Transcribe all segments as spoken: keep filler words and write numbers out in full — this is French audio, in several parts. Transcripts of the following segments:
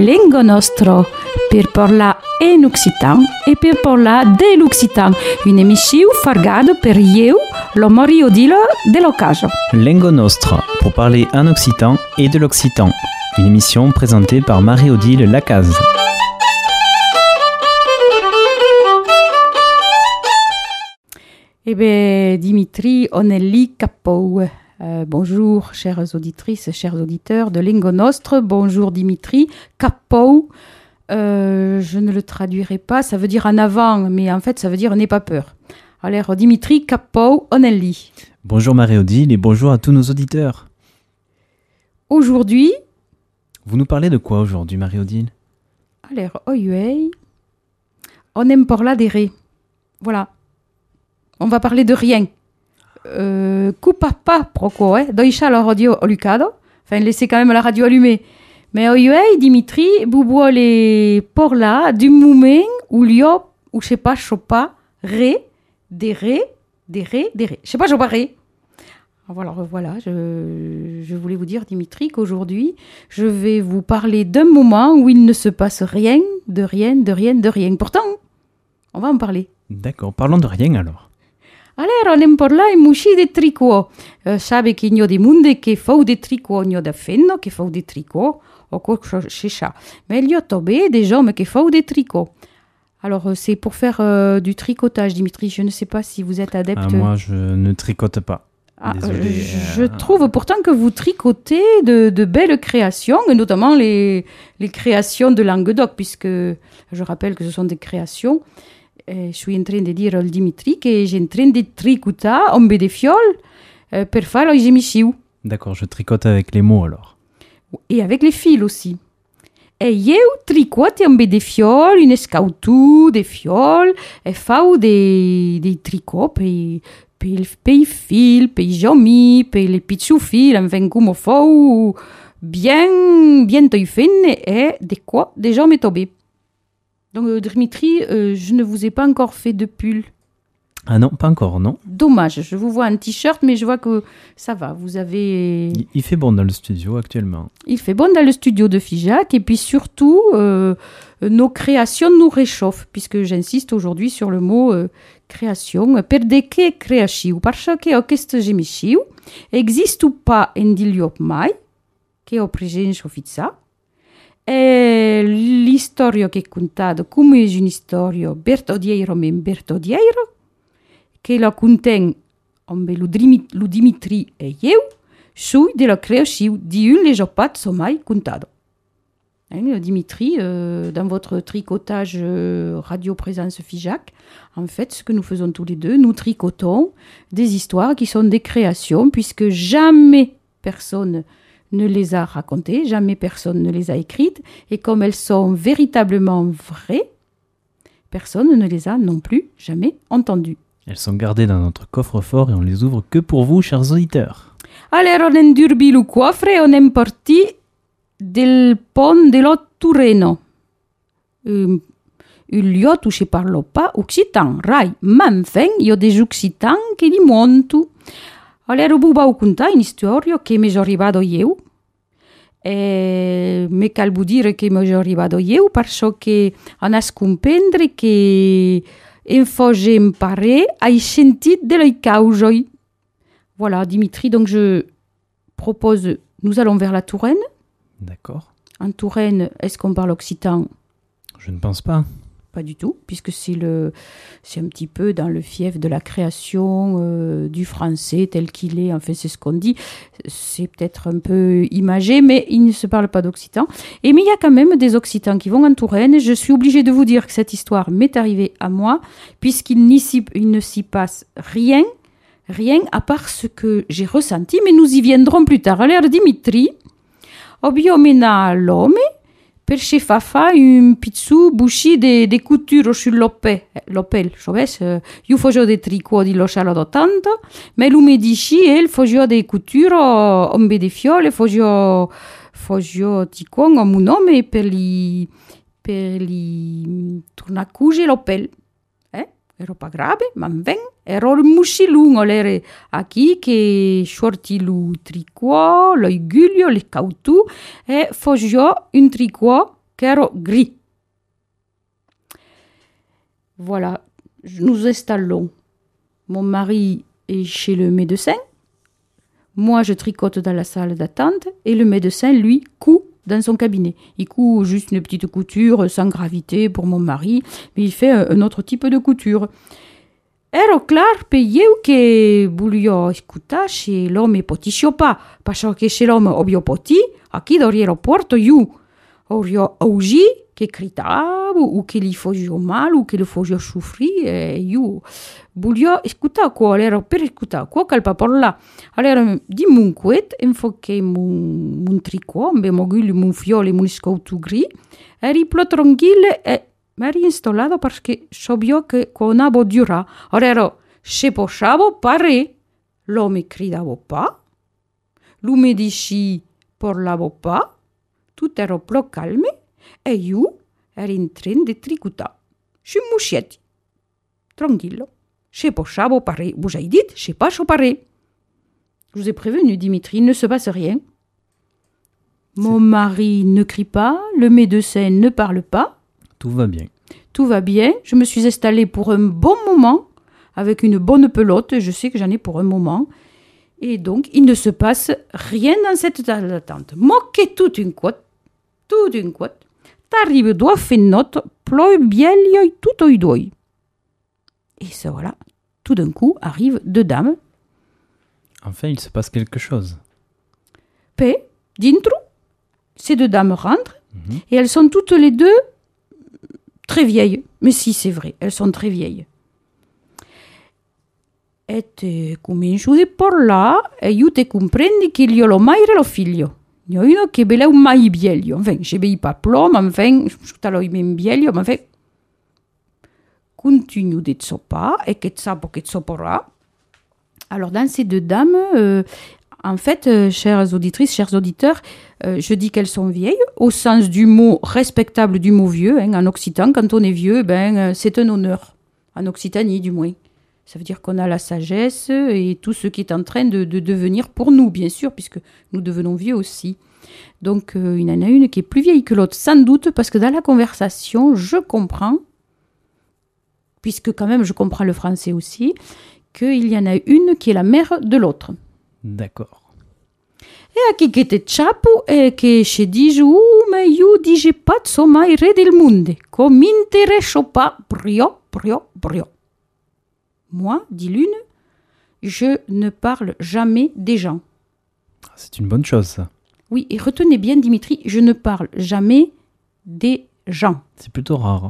Lengo Nostro, per parlar en occitan e per parlar de l'occitan, une émission fargada per io, lo Mario Odile de l'Ocaso. Lengo Nostro, pour parler en occitan et de l'occitan, une émission présentée par Marie-Odile Lacaze. Eh bien, Dimitri Onelli Capou. Euh, bonjour, chères auditrices, chers auditeurs de Lengo Nostro. Bonjour, Dimitri Capou. Euh, je ne le traduirai pas, ça veut dire en avant, mais en fait, ça veut dire n'aie pas peur. Alors, Dimitri Capou Onelli. Bonjour, Marie-Odile, et bonjour à tous nos auditeurs. Aujourd'hui... Vous nous parlez de quoi aujourd'hui, Marie-Odile? Alors, oyuei, on aime parler des ré. Voilà. On va parler de rien. Euh, coupa pas, proco, eh? Doisha la radio lucado. Enfin, laissez quand même la radio allumée. Mais oyuei, Dimitri, bubo les porla du moment où l'yo, ou je sais pas, chopa, ré, des ré, des ré, des ré. Je sais pas, chopa ré. Voilà, voilà, je, je voulais vous dire, Dimitri, qu'aujourd'hui, je vais vous parler d'un moment où il ne se passe rien, de rien, de rien, de rien. Pourtant, on va en parler. D'accord, parlons de rien alors. Allora, anem parlare musci de tricot. Uh, sabe che io di monde che fa de tricot, io da fenno che fa de tricot, o cosa ça. Mais il y a tombé des hommes qui font des tricots. Alors, euh, c'est pour faire euh, du tricotage, Dimitri. Je ne sais pas si vous êtes adepte. Ah, moi, je ne tricote pas. Ah, Désolé, euh, je euh... trouve pourtant que vous tricotez de, de belles créations, et notamment les, les créations de Languedoc, puisque je rappelle que ce sont des créations. Et je suis en train de dire au Dimitri que j'ai en train de tricoter un peu de fiole euh, pour faire les émissions. D'accord, je tricote avec les mots alors. Et avec les fils aussi. Et je tricote un peu de fiole, une scautou de fiole, et fais des, des tricots pour les fils, pour les jamis, pour les petits fils, enfin, comme il faut, bien, bien taillé et de quoi déjà m'est tombé. Donc, euh, Dimitri, euh, je ne vous ai pas encore fait de pull. Ah non, pas encore, non. Dommage, je vous vois un t-shirt, mais je vois que ça va, vous avez... Il, il fait bon dans le studio actuellement. Il fait bon dans le studio de Figeac, et puis surtout, euh, nos créations nous réchauffent, puisque j'insiste aujourd'hui sur le mot euh, création. Perché creatiu, parce que aquest gemixiu existe ou pas en diliop mai, che ho presenza fizza. E l'istoria che è contata come è un'istoria bertodiero men bertodiero che la conten amb lo Dimitri e io sui della creazione di un legiopat mai contado. Hein, Dimitri, euh, dans votre tricotage euh, Radio Présence Figeac, en fait, ce que nous faisons tous les deux, nous tricotons des histoires qui sont des créations, puisque jamais personne ne les a racontées, jamais personne ne les a écrites, et comme elles sont véritablement vraies, personne ne les a non plus jamais entendues. Elles sont gardées dans notre coffre-fort et on les ouvre que pour vous, chers auditeurs. Alors, on endurbi le coffre et on est parti del pont de lo Tureno. Um, il lieu où je parle pas occitan, rai, ma enfin, il y a des occitans qui li montu. Alors, vous va contar une histoire che mi è arrivata io. E mi cal dire che mi è arrivata io perché on a comprendre che in faut imparare ai sentit de la causa. Voilà, Dimitri, donc je propose, nous allons vers la Touraine. D'accord. En Touraine, est-ce qu'on parle occitan? Je ne pense pas. Pas du tout, puisque c'est, le, c'est un petit peu dans le fief de la création euh, du français tel qu'il est, enfin c'est ce qu'on dit, c'est peut-être un peu imagé, mais il ne se parle pas d'occitan. Et mais il y a quand même des occitans qui vont en Touraine, je suis obligée de vous dire que cette histoire m'est arrivée à moi, puisqu'il il ne s'y passe rien, rien à part ce que j'ai ressenti, mais nous y viendrons plus tard. Alors Dimitri, obiomena l'homme, perché fa fa un pizzu busci de, de couture sur l'opel, l'opel, cioè, io faccio dei tricot di lo scialo tanto, ma lui mi dice, il faccio dei couture, un be de fiole, faccio, faccio ticon a un nome per li, per li tornacuge l'opel. Eh? Ero pas grave, ma ven, ero un musci lungo, l'ere a chi che shorti lu tricot, l'oigulio, le cautu, e faccio un tricot qu'ero gris. Voilà, nous installons. Mon mari est chez le médecin. Moi, je tricote dans la salle d'attente et le médecin, lui, coud dans son cabinet. Il coud juste une petite couture sans gravité pour mon mari, mais il fait un autre type de couture. Ero clar per io che voglio ascoltare se l'uomo potisce pas, perché se l'uomo ovvio potì, a chi d'aeroporto io avrò oggi che gritavo, o che gli faccio male, o che lo faccio soffrire, e io voglio ascoltare qua, allora per ascoltare qua che il parla. Allora di mon quet, infoqué mon, mon tricot, amb mon gull, mon fiole, mon scoutu gris, e riplo tranquille e mi ha reinstallato perché sapevo che con una dura. Allora, se potevo pare, l'uomo gridavo pas, lui mi dice parlavo pas, tutto era più calmo e io ero in train di tricotare. Je mouchetti. Tranquillo. Se potevo pare, vous avez dit, je posso pare. Je vous ai prévenu, Dimitri, il ne se passe rien. Mon mari ne crie pas, le médecin ne parle pas. Tout va bien. Tout va bien. Je me suis installée pour un bon moment, avec une bonne pelote. Je sais que j'en ai pour un moment. Et donc, il ne se passe rien dans cette salle d'attente. Moquez toute une côte, toute une côte. T'arrives, dois faire note, ploi bielio et tout oi doi. Et ça, voilà. Tout d'un coup, arrivent deux dames. Enfin, il se passe quelque chose. Paix, dintro. Ces deux dames rentrent. Mm-hmm. Et elles sont toutes les deux très vieilles. Mais si, c'est vrai, elles sont très vieilles. E te comincio a parlare e io te comprendi che io l'ho mai lo figlio. Io uno che beleu mai bielio. Enfin, je bei pas plom, enfin, je t'allo même bielio, mais enfin, continue de tsopa et que tsapo que tsopora. Alors, dans ces deux dames, euh, en fait, euh, chères auditrices, chers auditeurs, euh, je dis qu'elles sont vieilles, au sens du mot respectable du mot vieux. Hein, en occitan, quand on est vieux, ben, euh, c'est un honneur. En Occitanie, du moins. Ça veut dire qu'on a la sagesse et tout ce qui est en train de, de devenir pour nous, bien sûr, puisque nous devenons vieux aussi. Donc, euh, il y en a une qui est plus vieille que l'autre, sans doute, parce que dans la conversation, je comprends, puisque quand même je comprends le français aussi, qu'il y en a une qui est la mère de l'autre. D'accord. E a chi che te ciapo e che ci dice «Uh, ma io dice pazzo mai re del mondo, come m'interesso pas, brio, brio, brio». Moi, dit l'une, je ne parle jamais des gens. C'est une bonne chose, ça. Oui, et retenez bien, Dimitri, je ne parle jamais des gens. C'est plutôt rare.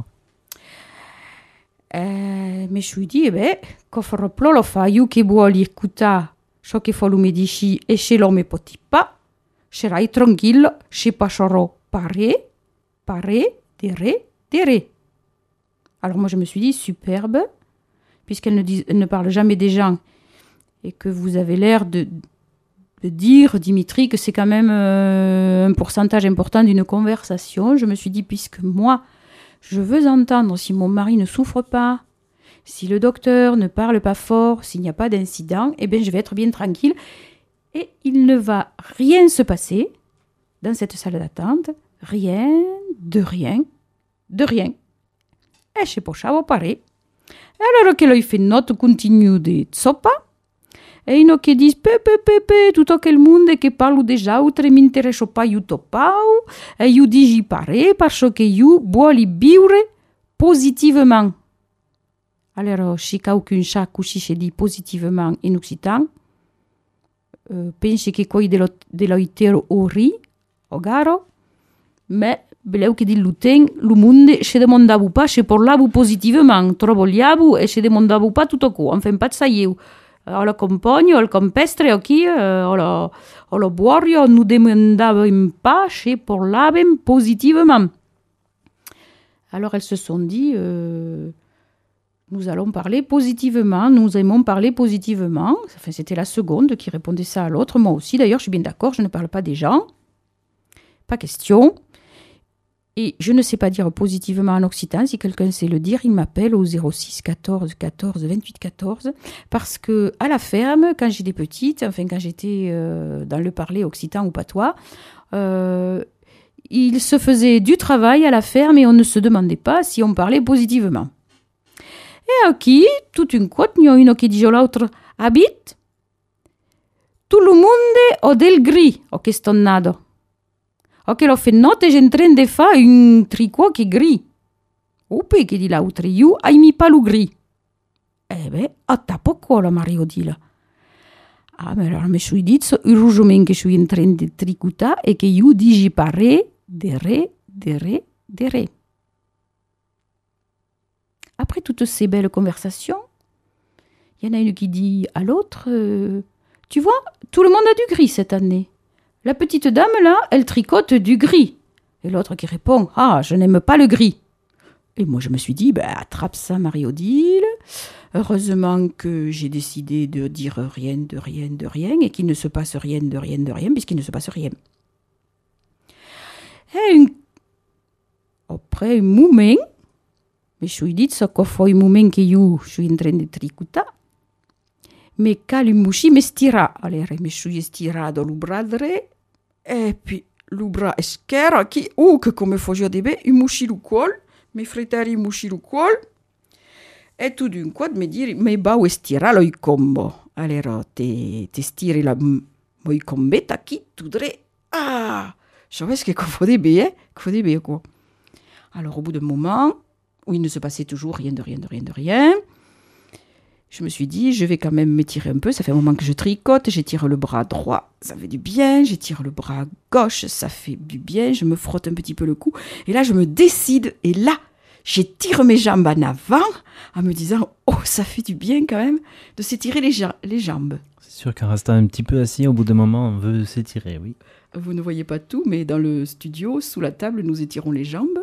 Eh, mais je lui dis, eh ben, che farò lo fa io che vuoi ascoltare ciò che fa lui mi dici e se lo mi poti pas, serai tranquillo, se passerò pare, pare, dere, dere. Alors moi, je me suis dit, superbe, puisqu'elle ne, dit, elle ne parle jamais des gens et que vous avez l'air de, de dire, Dimitri, que c'est quand même euh, un pourcentage important d'une conversation, je me suis dit, puisque moi, je veux entendre si mon mari ne souffre pas, si le docteur ne parle pas fort, s'il n'y a pas d'incident, eh bien, je vais être bien tranquille. Et il ne va rien se passer dans cette salle d'attente. Rien, de rien, de rien. E se possiamo pare. E allora che l'ho fait note continue di zoppa, e ino che dice pepe pepe tutto che il mondo che parlo des autres mi interesso pas io topau, e io dici pare parce che io voglio vivere positivement. Alors, si qualcun sa così si dit positivement in occitan, uh, pensi che coi dello, dell'oitero ori, o garo, ma beleu che di luten, lo mondo si demandavo pas se parlavo positivement, troppo vogliavo e si demandavo pas tutto qua, enfin pas io. O lo compagno, o il compestre, o chi, o lo, o lo buorio, non demandavamo pas se parlavamo positivement. Alors, elles se sont dit... Euh, Nous allons parler positivement, nous aimons parler positivement. Enfin, c'était la seconde qui répondait ça à l'autre. Moi aussi, d'ailleurs, je suis bien d'accord, je ne parle pas des gens. Pas question. Et je ne sais pas dire positivement en occitan. Si quelqu'un sait le dire, il m'appelle au zéro six quatorze quatorze vingt-huit quatorze. Parce que à la ferme, quand j'étais petite, enfin quand j'étais euh, dans le parler occitan ou patois, euh, il se faisait du travail à la ferme et on ne se demandait pas si on parlait positivement. E aquí, toute une quote, n'y a une qui dit à l'autre, habite. Tout le monde o del gris, o che sto nado. O che l'ho fait notte, j'ai en train de faire un tricot qui est gris. Oupe, che dit l'autre, you, hai mi pas le gris. Eh ben, a tapo quoi, Mario Odile. Ah, mais alors, je me suis dit, heureusement que je suis en train de tricoter et que you dis, j'y parais, dere, dere, dere. Après toutes ces belles conversations, il y en a une qui dit à l'autre, euh, tu vois, tout le monde a du gris cette année. La petite dame, là, elle tricote du gris. Et l'autre qui répond, ah, je n'aime pas le gris. Et moi, je me suis dit, ben, attrape ça, Marie-Odile. Heureusement que j'ai décidé de dire rien, de rien, de rien, et qu'il ne se passe rien, de rien, de rien, puisqu'il ne se passe rien. Et une... après un moment, mais je suis dit, ça quoi fait un moment que je suis en train de tricoter, mais quand le mouchi me stira, allora je me suis stirato le bras droit, et puis le bras esquerre, qui, oh, que come faisait de bien, un mouchi le col, mes frères un mouchi le col, et tout d'un coup, me dire, mais bah, où stira le combo. Alors, te, te stiri la moi combetta qui, tout droit, ah, je savais ce que faisait bien, que faisait bien, quoi. Alors, au bout d'un moment, où il ne se passait toujours rien de rien de rien de rien, je me suis dit, je vais quand même m'étirer un peu. Ça fait un moment que je tricote, j'étire le bras droit, ça fait du bien, j'étire le bras gauche, ça fait du bien, je me frotte un petit peu le cou, et là je me décide, et là, j'étire mes jambes en avant, en me disant, oh, ça fait du bien quand même de s'étirer les, ja- les jambes. C'est sûr qu'en restant un petit peu assis, au bout d'un moment, on veut s'étirer, oui. Vous ne voyez pas tout, mais dans le studio, sous la table, nous étirons les jambes.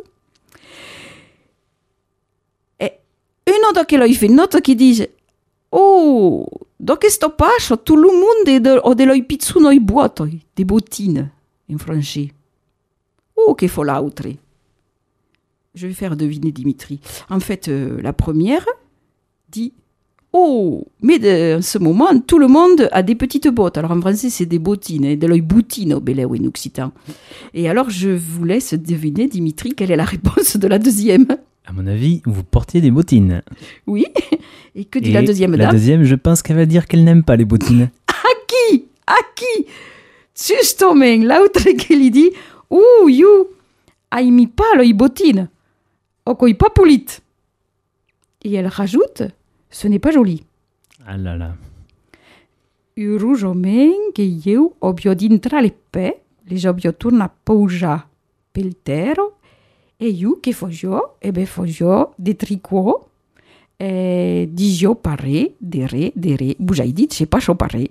Une autre qui l'a fait, une autre qui dit oh, dans questo pascio, tout le monde ha delle pizzuno i boato, des bottines, en français. Oh, che faut l'autre. Je vais faire deviner Dimitri. En fait, euh, la première dit oh, mais de, en ce moment, tout le monde a des petites bottes. Alors en français, c'est des bottines, hein, de l'œil bottino, belé ou en occitan. Et alors, je vous laisse deviner, Dimitri, quelle est la réponse de la deuxième. À mon avis, vous portiez des bottines. Oui. Et que dit Et la deuxième dame? La deuxième, je pense qu'elle va dire qu'elle n'aime pas les bottines. À qui? À qui? Justement, l'autre qui lui dit ouh, you, hai mi pas le bottine. O coi pas pulit. Et elle rajoute, ce n'est pas joli. Ah là là. Heureusement que io ho dintre le pe, les ho torna pouja pel terro. E io che faisio? E beh, faisio des tricots, e disio pare, dere, dere, bougeai dit, je sais pas chaud pare.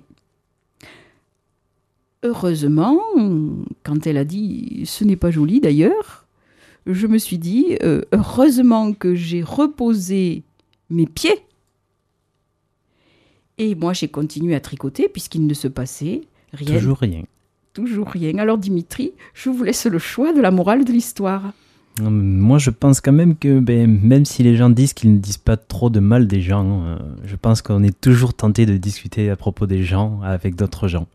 Heureusement, quand elle a dit, ce n'est pas joli d'ailleurs, je me suis dit, euh, heureusement que j'ai reposé mes pieds. Et moi, j'ai continué à tricoter puisqu'il ne se passait rien. Toujours rien. Toujours rien. Alors Dimitri, je vous laisse le choix de la morale de l'histoire. Moi, je pense quand même que ben, même si les gens disent qu'ils ne disent pas trop de mal des gens, euh, je pense qu'on est toujours tenté de discuter à propos des gens avec d'autres gens.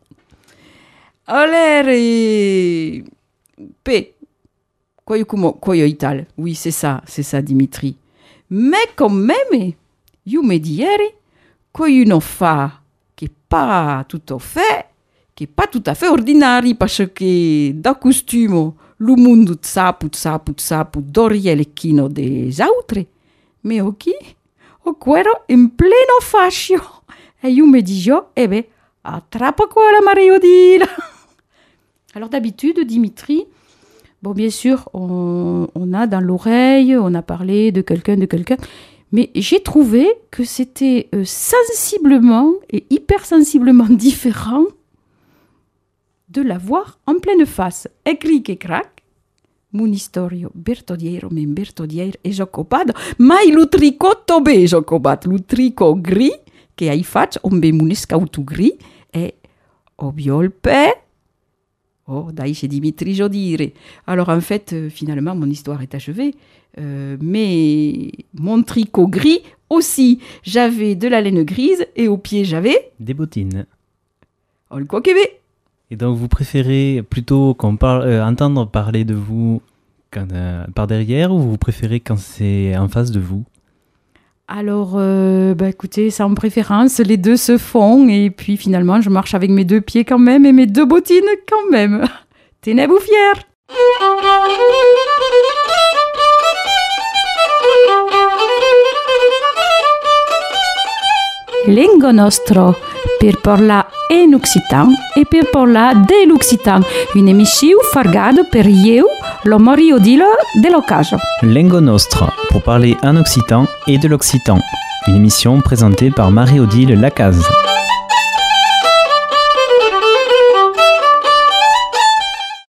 Allez, P. Quoi quoi ital? Oui, c'est ça, c'est ça, Dimitri. Mais quand même, io me dirais qu'une fa qui n'est pas tout à fait, qui est pas tout à fait ordinaire, parce que da costume le monde sapu, sapu, sapu, doria le chino des autres, mais ok, o quero in pleno fascio. E io me dico, eh ben, attrape quoi la Marie-Odile. Alors d'habitude, Dimitri, bon, bien sûr, on, on a dans l'oreille, on a parlé de quelqu'un, de quelqu'un, mais j'ai trouvé que c'était euh, sensiblement et hypersensiblement différent de la voir en pleine face. Écrit che crac, mon istorio bertodiero, men bertodier e jocopado, ma il tricotto be jocobat, il tricot gris, che hai fatto un be munescautu gris, e obiolpe. Oh, dai, j'ai Dimitri Jodire. Alors en fait, euh, finalement, mon histoire est achevée. Euh, mais mon tricot gris aussi. J'avais de la laine grise et au pied, j'avais... Des bottines. Oh, le coquébé. Et donc vous préférez plutôt qu'on parle, euh, entendre parler de vous quand, euh, par derrière ou vous préférez quand c'est en face de vous? Alors, euh, bah écoutez, ça en préférence, les deux se font et puis finalement, je marche avec mes deux pieds quand même et mes deux bottines quand même. Tenez-vous fiers! Lingua nostro, per parlar en occitan e per parlar de l'occitan. Une émission fargada per eu, lo Mario Dilo de l'occasion. Lingua nostra, pour parler en occitan et de l'occitan. Une émission présentée par Marie-Odile Lacaze.